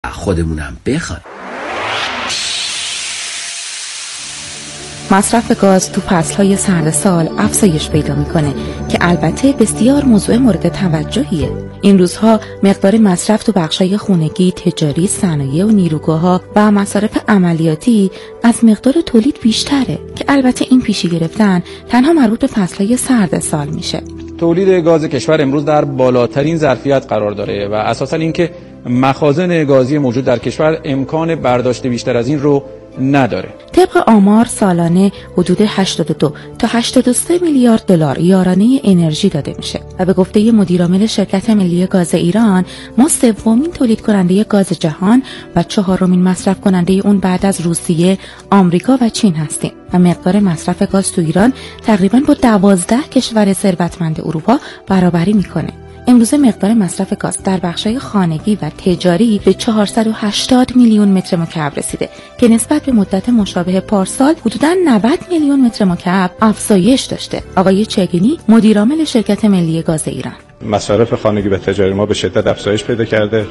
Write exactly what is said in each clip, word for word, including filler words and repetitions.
خودمونم بخوایم. مصرف گاز تو فصل‌های سرد سال افزایش پیدا می‌کنه که البته بسیار موضوع مورد توجهیه. این روزها مقدار مصرف تو بخش‌های خانگی، تجاری، صنایع و نیروگاه‌ها و مصارف عملیاتی از مقدار تولید بیشتره که البته این پیشی گرفتن تنها مربوط به فصل‌های سرد سال میشه. تولید گاز کشور امروز در بالاترین ظرفیت قرار داره و اساساً اینکه مخازن گازی موجود در کشور امکان برداشت بیشتر از این رو نداره. طبق آمار سالانه حدود هشتاد و دو تا هشتاد و سه میلیارد دلار یارانه انرژی داده میشه و به گفته مدیرعامل شرکت ملی گاز ایران ما سومین تولید کننده گاز جهان و چهارمین مصرف کننده اون بعد از روسیه، آمریکا و چین هستیم و مقدار مصرف گاز تو ایران تقریباً با دوازده کشور ثروتمند اروپا برابری میکنه. امروزه مقدار مصرف گاز در بخش‌های خانگی و تجاری به چهارصد و هشتاد میلیون متر مکعب رسیده که نسبت به مدت مشابه پارسال حدوداً نود میلیون متر مکعب افزایش داشته. آقای چگینی مدیرعامل شرکت ملی گاز ایران: مصارف خانگی و تجاری ما به شدت افزایش پیدا کرده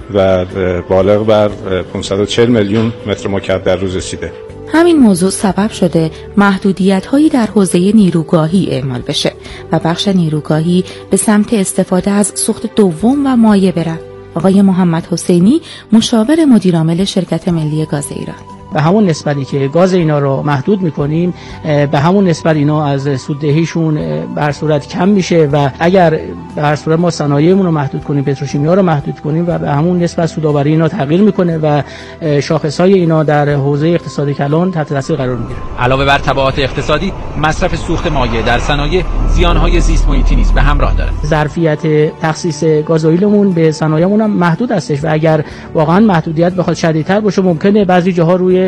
و بالغ بر پانصد و چهل میلیون متر مکعب در روز رسیده. همین موضوع سبب شده محدودیت‌هایی در حوزه نیروگاهی اعمال بشه و بخش نیروگاهی به سمت استفاده از سوخت دوم و مایع بره. آقای محمد حسینی مشاور مدیرعامل شرکت ملی گاز ایران: به همون نسبتی که گاز اینا رو محدود میکنیم به همون نسبت اینا از سوددهیشون به هر صورت کم میشه و اگر به هر صورت ما صنایعمون رو محدود کنیم، پتروشیمیا رو محدود کنیم و به همون نسبت سودآوری اینا تغییر میکنه و شاخصهای اینا در حوزه اقتصاد کلان تحت تاثیر قرار میگیره. علاوه بر تبعات اقتصادی، مصرف سوخت مایع در صنایع زیانهای زیست محیطی نیز به همراه داره. ظرفیت تخصیص گازوئیلمون به صنایعمون هم محدود هستش و اگر واقعا محدودیت بخواد شدیدتر باشه ممکنه بعضی جاها روی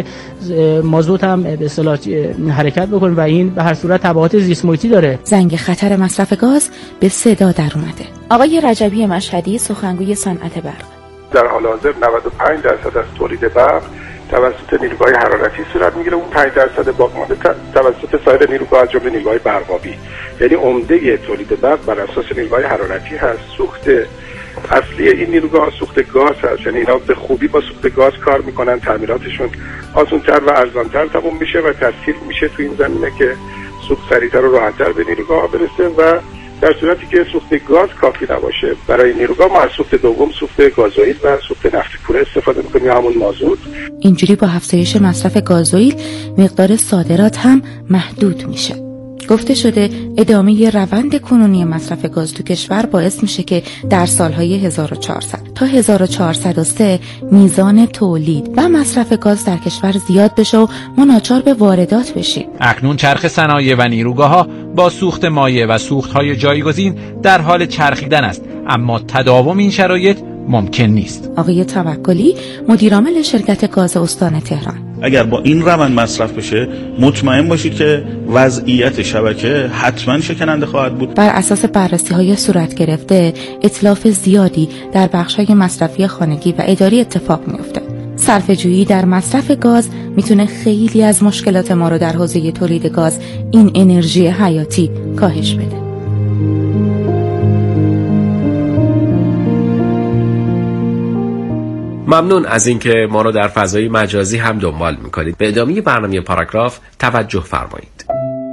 مازوت هم به اصطلاح حرکت بکنه و این به هر صورت تبعات زیست محیطی داره. زنگ خطر مصرف گاز به صدا در اومده. آقای رجبی مشهدی سخنگوی صنعت برق: در حال حاضر نود و پنج درصد از تولید برق توسط نیروگاه حرارتی صورت میگیره، اون پنج درصد باقی مانده توسط سایر نیروگاه از جمله نیروگاه برقابی. یعنی عمده تولید برق بر اساس نیروگاه حرارتی هست. سوخت اصلی این نیروگاه سوخت گاز هست، یعنی اینا به خوبی با سوخت گاز کار میکنن، تعمیراتشون آسان‌تر و ارزان‌تر تموم میشه و تسهیل میشه تو این زمینه که سوخت سریعتر و راحت‌تر به نیروگاه برسه و در صورتی که سوخت گاز کافی نباشه برای نیروگاه ما از سوخت دوم سوخت گازوئیل و سوخت نفت کوره استفاده میکنیم یا همون مازوت. اینجوری با افزایش مصرف گازوئیل مقدار صادرات هم محدود میشه. گفته شده ادامه روند کنونی مصرف گاز تو کشور باعث میشه که در سالهای هزار و چهارصد تا هزار و چهارصد و سه میزان تولید و مصرف گاز در کشور زیاد بشه و ما ناچار به واردات بشیم. اکنون چرخ صنایع و نیروگاه‌ها با سوخت مایع و سوخت‌های جایگزین در حال چرخیدن است، اما تداوم این شرایط ممکن نیست. آقای توکلی مدیرعامل شرکت گاز استان تهران: اگر با این روند مصرف بشه مطمئن باشید که وضعیت شبکه حتما شکننده خواهد بود. بر اساس بررسی‌های صورت گرفته اتلاف زیادی در بخش‌های مصرفی خانگی و اداری اتفاق می‌افته. صرفه‌جویی در مصرف گاز میتونه خیلی از مشکلات ما رو در حوزه تولید گاز، این انرژی حیاتی، کاهش بده. ممنون از اینکه ما رو در فضای مجازی هم دنبال میکنید. به ادامه برنامه پاراگراف توجه فرمایید.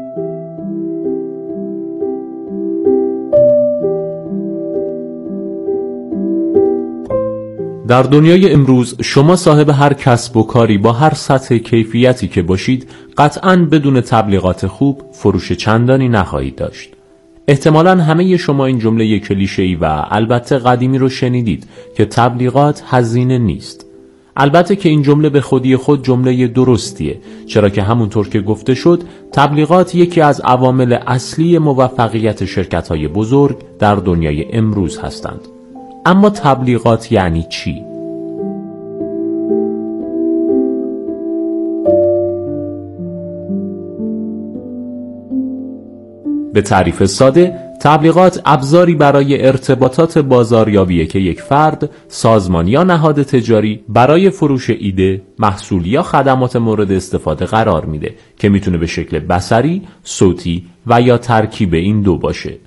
در دنیای امروز شما صاحب هر کسب و کاری با هر سطح کیفیتی که باشید قطعاً بدون تبلیغات خوب فروش چندانی نخواهید داشت. احتمالاً همه شما این جمله کلیشه‌ای و البته قدیمی رو شنیدید که تبلیغات هزینه نیست. البته که این جمله به خودی خود جمله درستیه، چرا که همونطور که گفته شد تبلیغات یکی از عوامل اصلی موفقیت شرکت‌های بزرگ در دنیای امروز هستند. اما تبلیغات یعنی چی؟ به تعریف ساده، تبلیغات ابزاری برای ارتباطات بازاریابیه که یک فرد، سازمان یا نهاد تجاری برای فروش ایده، محصول یا خدمات مورد استفاده قرار میده که میتونه به شکل بصری، صوتی و یا ترکیب این دو باشه.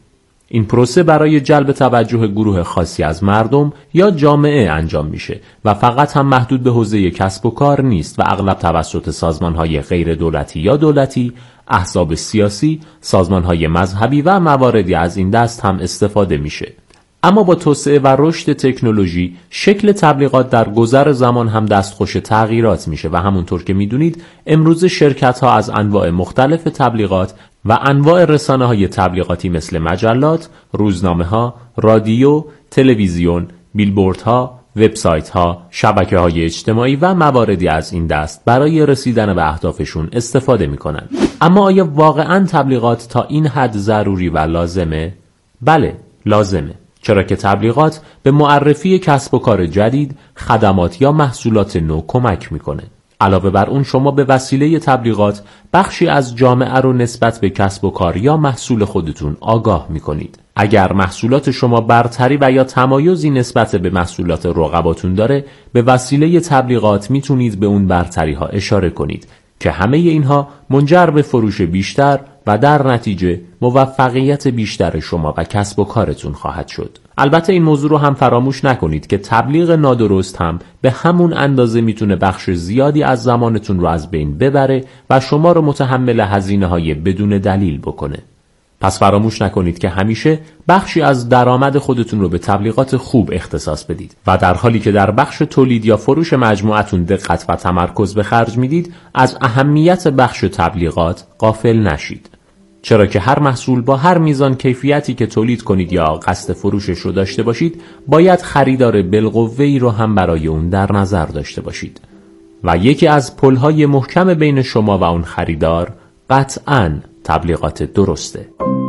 این پروسه برای جلب توجه گروه خاصی از مردم یا جامعه انجام میشه و فقط هم محدود به حوزه کسب و کار نیست و اغلب توسط سازمان‌های غیر دولتی یا دولتی، احزاب سیاسی، سازمان‌های مذهبی و مواردی از این دست هم استفاده میشه. اما با توسعه و رشد تکنولوژی شکل تبلیغات در گذر زمان هم دستخوش تغییرات میشه و همونطور که میدونید امروز شرکت‌ها از انواع مختلف تبلیغات و انواع رسانه‌های تبلیغاتی مثل مجلات، روزنامه‌ها، رادیو، تلویزیون، بیلبوردها، وبسایت‌ها، شبکه‌های اجتماعی و مواردی از این دست برای رسیدن به اهدافشون استفاده می‌کنن. اما آیا واقعاً تبلیغات تا این حد ضروری و لازمه؟ بله، لازمه. چرا که تبلیغات به معرفی کسب و کار جدید، خدمات یا محصولات نو کمک می‌کنه. علاوه بر اون شما به وسیله تبلیغات بخشی از جامعه رو نسبت به کسب و کار یا محصول خودتون آگاه می‌کنید. اگر محصولات شما برتری و یا تمایزی نسبت به محصولات رقباتون داره، به وسیله تبلیغات میتونید به اون برتری ها اشاره کنید که همه اینها منجر به فروش بیشتر و در نتیجه موفقیت بیشتر شما و کسب و کارتون خواهد شد. البته این موضوع رو هم فراموش نکنید که تبلیغ نادرست هم به همون اندازه میتونه بخش زیادی از زمانتون رو از بین ببره و شما رو متحمل هزینه‌های بدون دلیل بکنه. پس فراموش نکنید که همیشه بخشی از درآمد خودتون رو به تبلیغات خوب اختصاص بدید و در حالی که در بخش تولید یا فروش مجموعتون دقت و تمرکز به خرج میدید، از اهمیت بخش تبلیغات غافل نشید. چرا که هر محصول با هر میزان کیفیتی که تولید کنید یا قصد فروشش رو داشته باشید، باید خریدار بالقوه‌ای رو هم برای اون در نظر داشته باشید. و یکی از پل‌های محکم بین شما و اون خریدار قطعاً تبلیغات درسته.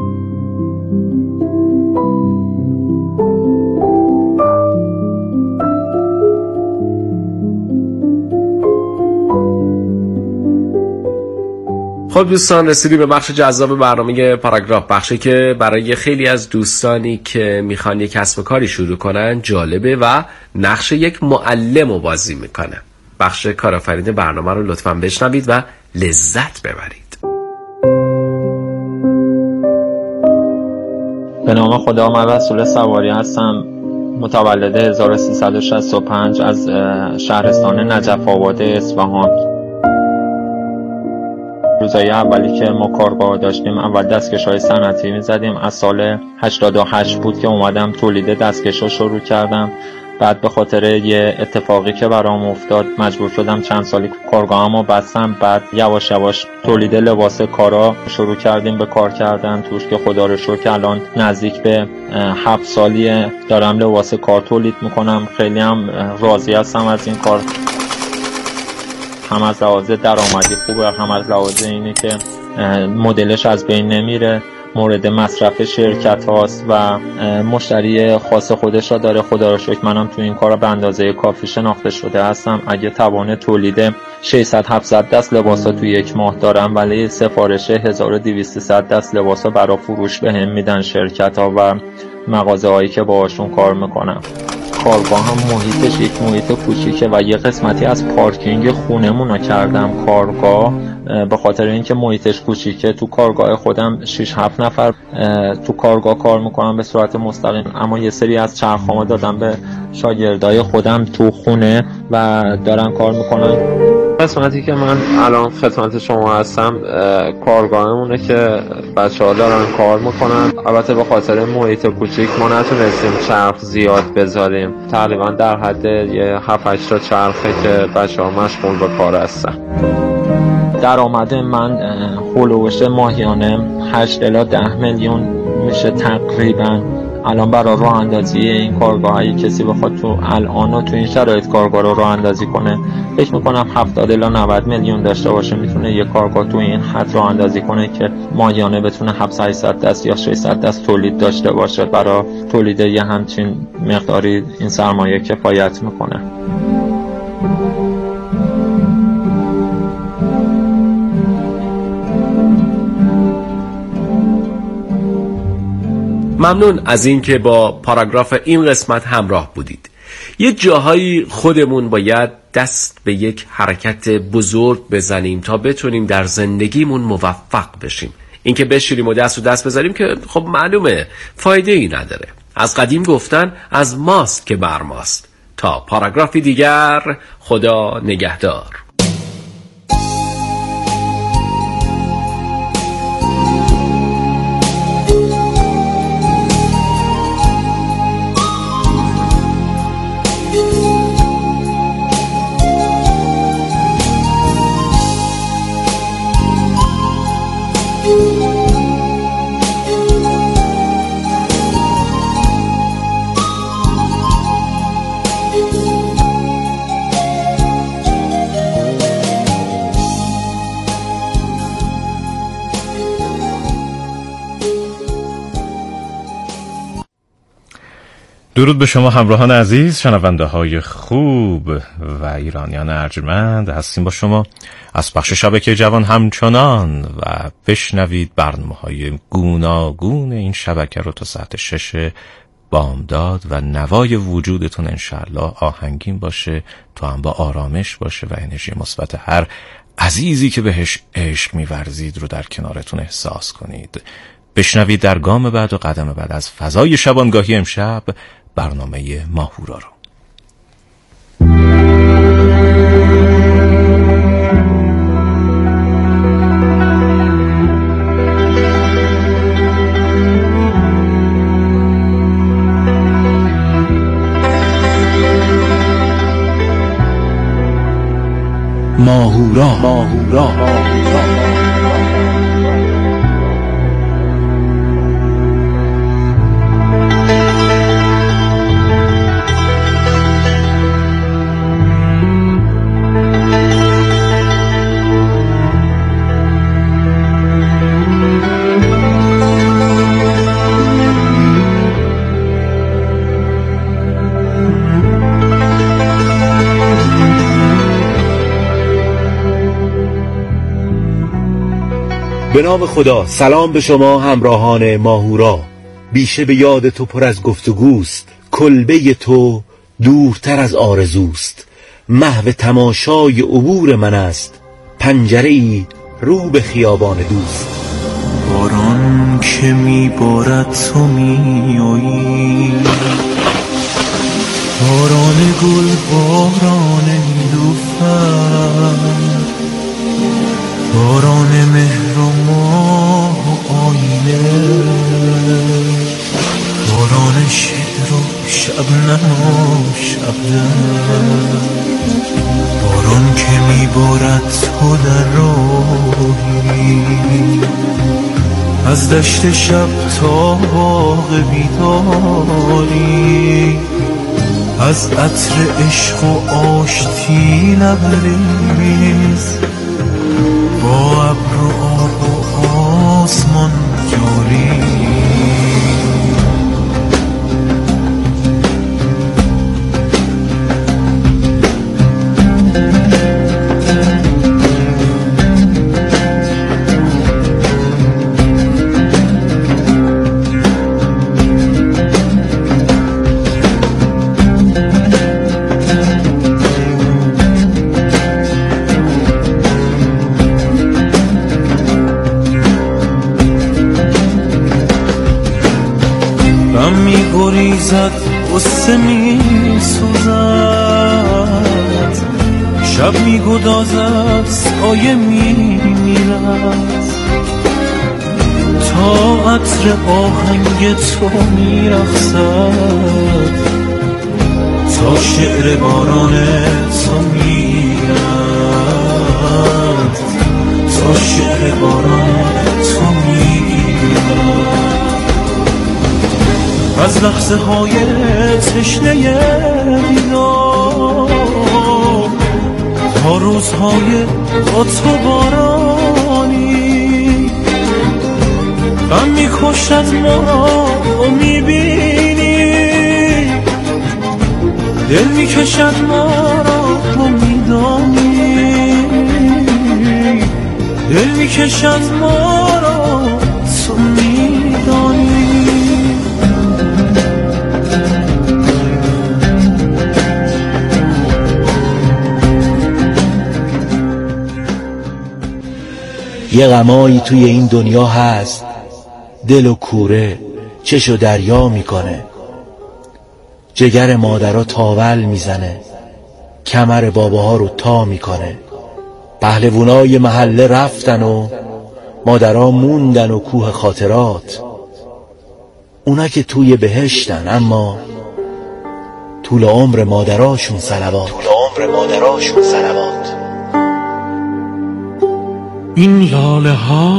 خب دوستان، رسیدیم به بخش جذاب برنامه پاراگراف، بخشی که برای خیلی از دوستانی که میخوان یک کسب و کاری شروع کنن جالبه و نقش یک معلم رو بازی میکنه. بخش کارآفرین برنامه رو لطفاً بشنوید و لذت ببرید. به نام خدا، من رسول سواری هستم. متولد هزار و سیصد و شصت و پنج از شهرستان نجف آباد اصفهان. روزای اولی که ما کارگاه داشتیم اول دستکش‌های صنعتی می‌زدیم. از سال هشتاد و هشت بود که اومدم تولید دستکش‌ها شروع کردم. بعد به خاطر یه اتفاقی که برام افتاد مجبور شدم چند سالی کارگاهمو بستم. بعد یواش یواش تولید لباس کارا شروع کردیم به کار کردن توش که خدا رو شکر الان نزدیک به هفت سالیه دارم لباس کار تولید میکنم. خیلی هم راضی هستم از این کار، هم از لحاظ درآمدی خوبه، هم از لحاظ اینی که مدلش از بین نمیره، مورد مصرف شرکت هاست و مشتری خاص خودش را داره. خدا را شکر منم تو این کار به اندازه کافی شناخته شده هستم. اگه توان تولید ششصد هفتصد دست لباسا تو یک ماه دارم، ولی سفارش هزار و دویست دست لباسا برای فروش بهم میدن شرکت ها و مغازه هایی که باهاشون کار میکنم. کارگاه هم محیطش یک محیط کوچیکه و یه قسمتی از پارکینگ خونمون رو کردم کارگاه، به خاطر اینکه محیطش کوچیکه. تو کارگاه خودم شش هفت نفر تو کارگاه کار میکنم به صورت مستقیم، اما یه سری از چرخامو دادم به شاگردای خودم تو خونه و دارن کار میکنن. قسمتی که من الان خدمت شما هستم کارگاهمونه که بچه‌ها دارن کار میکنن. البته به خاطر محیط کوچیک ما نتونستیم چرخ زیاد بذاریم، تقریبا در حد یه هفت هشت تا چرخه که بچه‌ها مشغول به کار هستن. درآمد من هولوش ماهیانه هشت الی ده میلیون میشه تقریبا. الان برای راه اندازی این کارگاه اگه کسی بخواد تو الان و تو این شرایط کارگاه رو راه اندازی کنه، فکر میکنم هفتاد الی نود میلیون داشته باشه میتونه یه کارگاه تو این حد راه اندازی کنه که ماهیانه بتونه هفتصد هشتصد دست یا ششصد دست تولید داشته باشه. برای تولید یه همچین مقداری این سرمایه کفایت میکنه. ممنون از این که با پاراگراف این قسمت همراه بودید. یه جاهایی خودمون باید دست به یک حرکت بزرگ بزنیم تا بتونیم در زندگیمون موفق بشیم. اینکه بشوریم و دست رو دست بذاریم که خب معلومه فایده ای نداره. از قدیم گفتن از ماست که بر ماست. تا پاراگرافی دیگر، خدا نگهدار. درود به شما همراهان عزیز، شنونده های خوب و ایرانیان ارجمند. هستیم با شما از بخش شبکه جوان همچنان و بشنوید برنامه های گوناگون این شبکه رو تا ساعت شش بامداد و نوای وجودتون انشاءالله آهنگین باشه، تو هم با آرامش باشه و انرژی مثبت هر عزیزی که بهش عشق می‌ورزید رو در کنارتون احساس کنید. بشنوید در گام بعد و قدم بعد از فضای شبانگاهی امشب برنامه ماهورا رو. ماهورا ماهورا به نام خدا. سلام به شما همراهان ماهورا. بیشه به یاد تو پر از گفتگوست، کلبه تو دورتر از آرزوست. محو تماشای عبور من است، پنجره‌ای رو به خیابان دوست. باران که میبارد تو میایی، باران گل باران نیلوفر، باران مهر و ماه و آینه، باران شعر و شبنم و شبنم، باران که میبارد تو در راهی، از دشت شب تا باغ بیداری، از عطر عشق و آشتی لبریز، با ابر و آب و آسمان جاری. گریزد قصه می سوزد، شب می گدازد سایه می میرد، تا عطر آهنگ تو می رقصد، تا شعر باران تو می رد، تا شعر باران تو می رد. از لحظه های تشنه دیدار تا روزهای با تو بارانی، غم میکشد ما رو میبینی، دل میکشد ما را تو میدانی، دل میکشد ما را تو میدانی. یه غمایی توی این دنیا هست، دل و کوره چش و دریا میکنه. جگر مادرها تاول میزنه، کمر باباها رو تا میکنه. پهلوونای محله رفتن و مادرها موندن و کوه خاطرات. اونا که توی بهشتن اما طول عمر مادراشون صلوات. طول عمر مادراشون صلوات. این لاله ها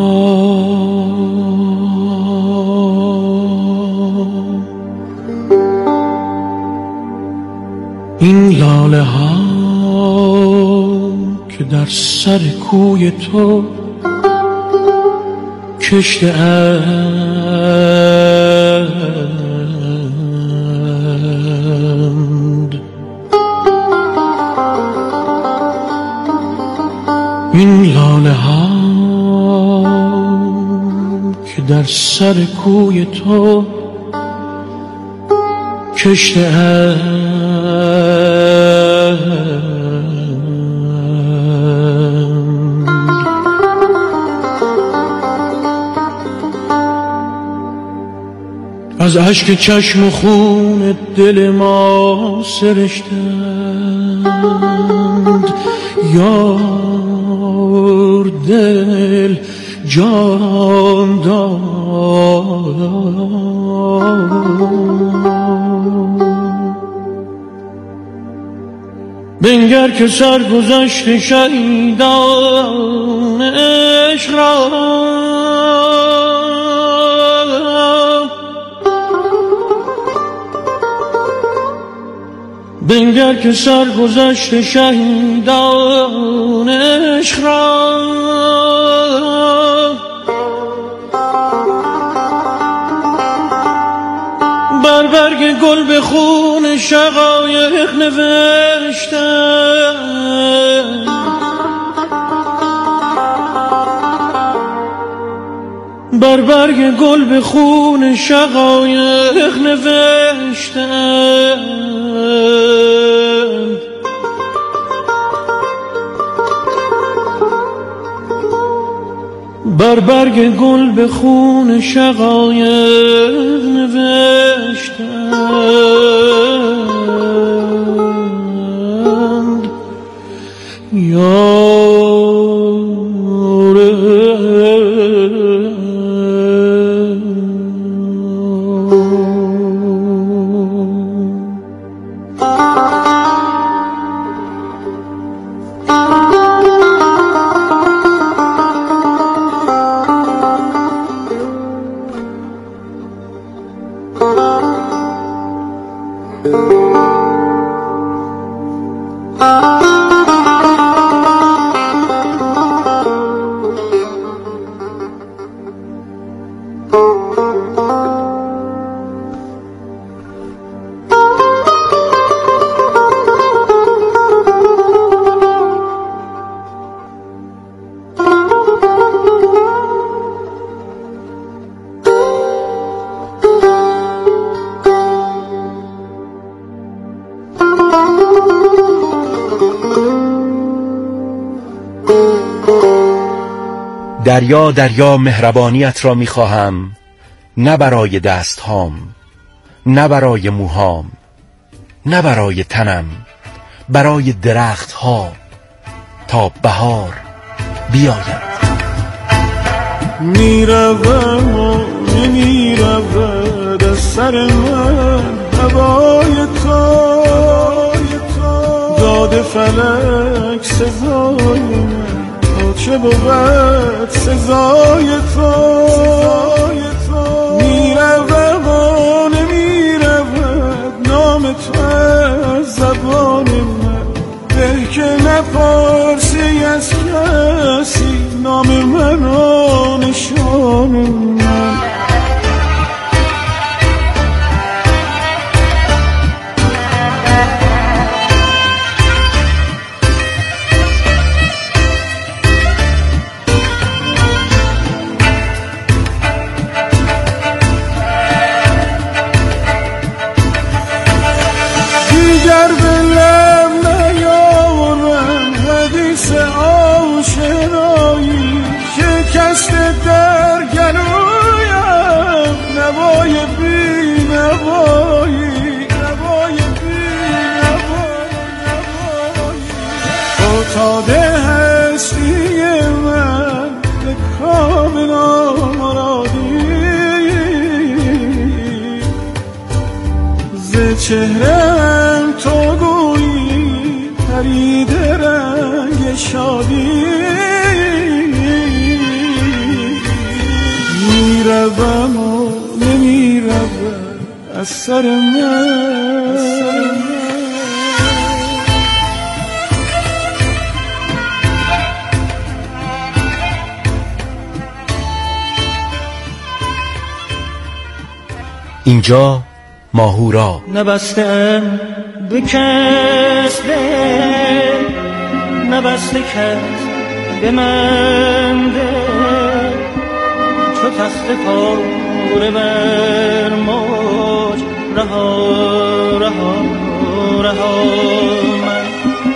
این لاله ها که در سر کوی تو کشته اند، این لاله ها که در سر کوی تو کشته اند. از اشک چشم و خون دل ما سرشتند، یار دل جان داد. بنگر که سرگذشت شهیدان عشق را، بنگر که سرگذشت شهیدان عشق را. بر برگ گل به خون شقایق نوشتند، بر برگ گل به خون شقایق نوشتند. بر برگ گل به خون شقایق نوشتند. یار دریا دریا مهربانیت را میخواهم، نه برای دستهام، نه برای موهام، نه برای تنم، برای درختها تا بهار بیاید. میروم و نمیرود از سر من هوای تو، داد فلک سزای من چه بود سزای تو. میروم و نمیرود نام تو از زبان من، به که نپرسی از کسی نام من و نشان من. دیگر به لب نیاورم حدیث آشناییش، فتاده هستی من به کام نامرادی ز چهرم تو گویی پریده رنگ شادی میروم و نمیروم از سر من. اینجا ماهورا. نبستم به کس دل، نبسته کس به من دل، چو تخت پاره بر موج رها رها رها من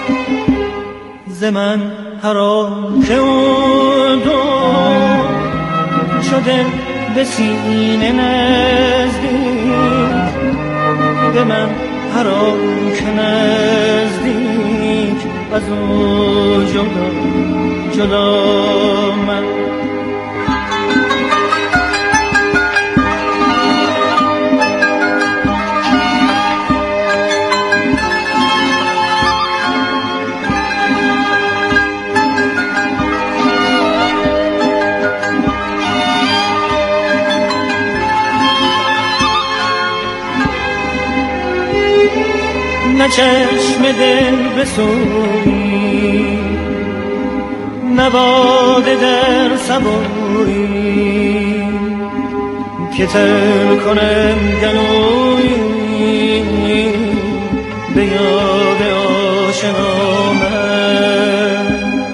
ز من حرام که اون دو شده به سینه نزدیک، به من حرام که نزدیک از او جدا جدا من. نه چشم دل بسویی، نه باده در سبویی که تر کنم گلویی به یاد آشنا من.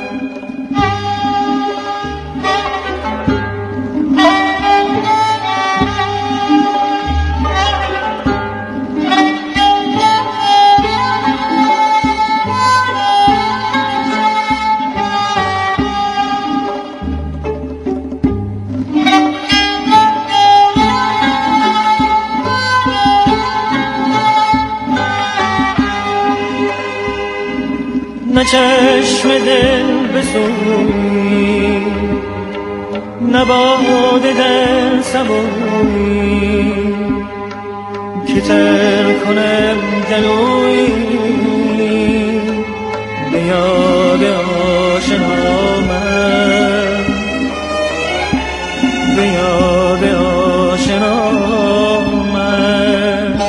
نه چشم دل بسویی، نه باده در سبویی که تر کنم گلویی به یاد آشنا من، به یاد آشنا من.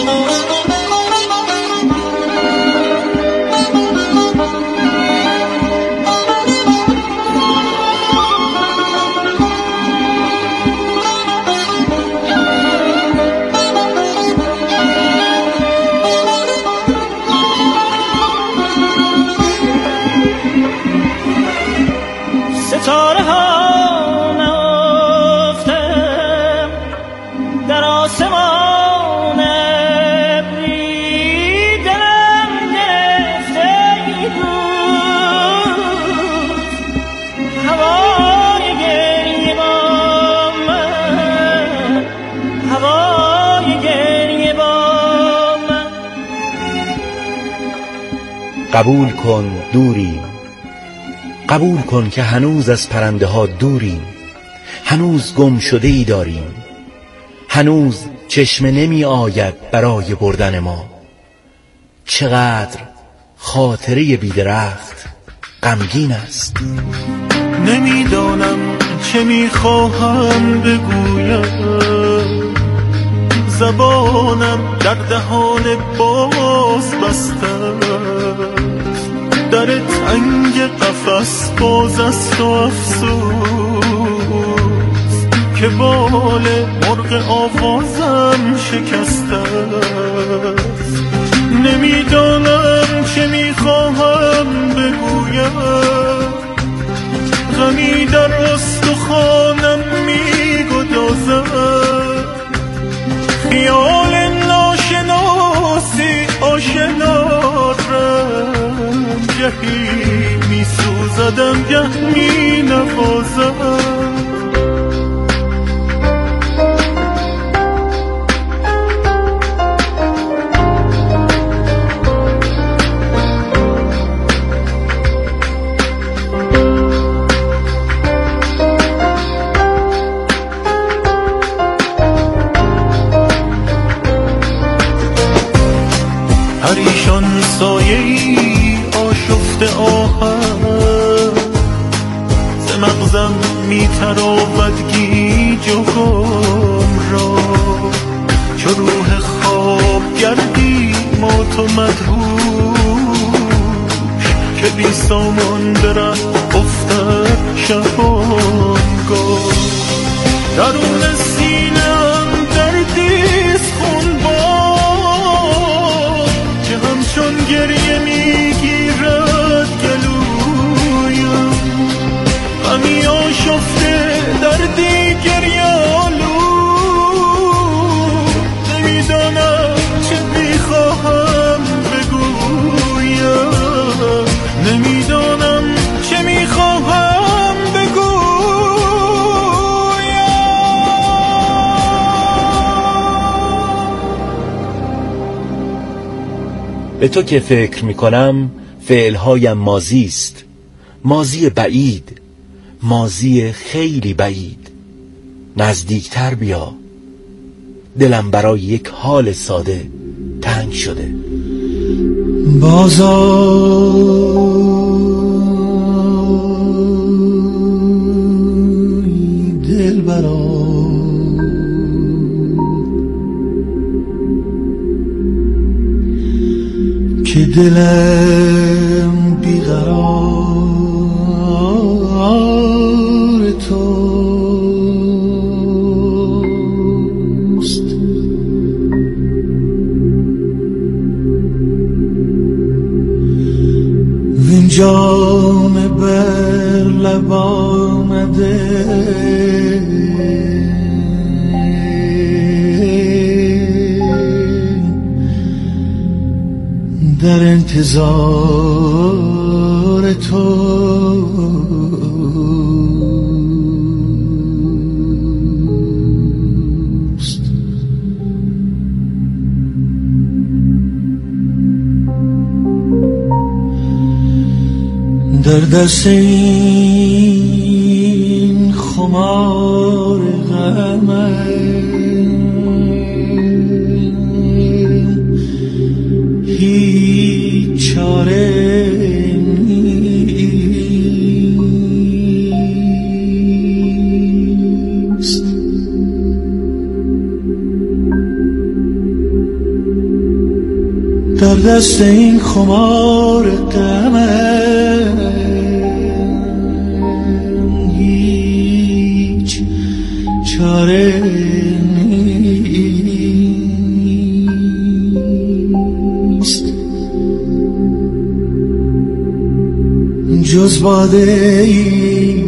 ستاره ها نهفتم در آسمان ابری، دلم گرفته دوست هوای گریه با من، هوای گریه با من. قبول کن دوریم، قبول کن که هنوز از پرنده ها دوریم، هنوز گم شده ای داریم، هنوز چشمه نمی آید برای بردن ما. چقدر خاطره بی‌درخت غمگین است. نمیدانم چه میخواهم بگویم، زبانم در دهان باز بسته، در تنگ قفس باز است و افسوس که بال مرغ آوازم شکسته است. نمیدانم چه میخواهم بگویم، غمی در استخوانم میگدازد، خیال ناشناسی آشنا رم، گهی می سوزدم گه می نوازم. آهن ز مغزم میتراود گیج و گم را چو روح خواب گردی ما تو مدهوش که بی سامان در افتد شبانگاه درون سینه‌ام دردیست خونبار که همچون گریه میگیرد گلویم غمی آشفته دردی گریه آلو نمیدانم چه میخواهم بگویم نمیدانم چه میخواهم به تو که فکر میکنم فعلهایم ماضی است، ماضی بعید، ماضی خیلی بعید. نزدیکتر بیا، دلم برای یک حال ساده تنگ شده. بازای دل برای که دلم بیقرار توست وین جام بر لب آمده در انتظار توست در دست این خمار غمم هیچ چاره نیست در دست این خمار غمم هیچ چاره جز باده ای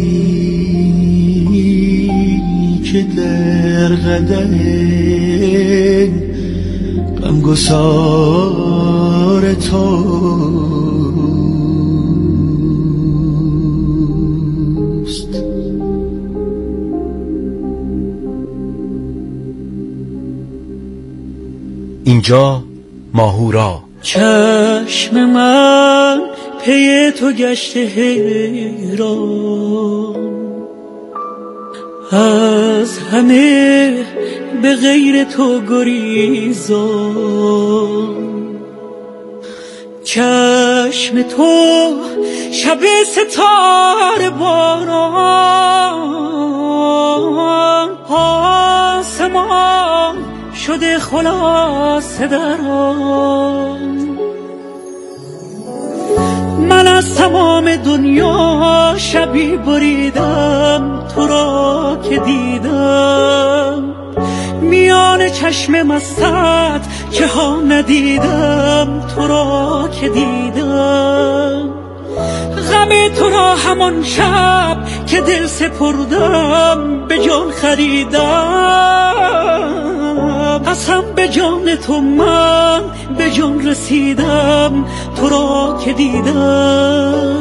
که در قدم غمگسار توست. اینجا ماهورا. چشم من پی تو گشته حیران از همه به غیر تو گریزان چشم تو شب ستاره باران آسمان شده خلاصه دران من از تمام دنیا شبی بریدم تو را که دیدم میان چشم مستت که ها ندیدم تو را که دیدم غم تو را همان شب که دل سپردم به جان خریدم قسم به جان تو من به جان رسیدم تو را که دیدم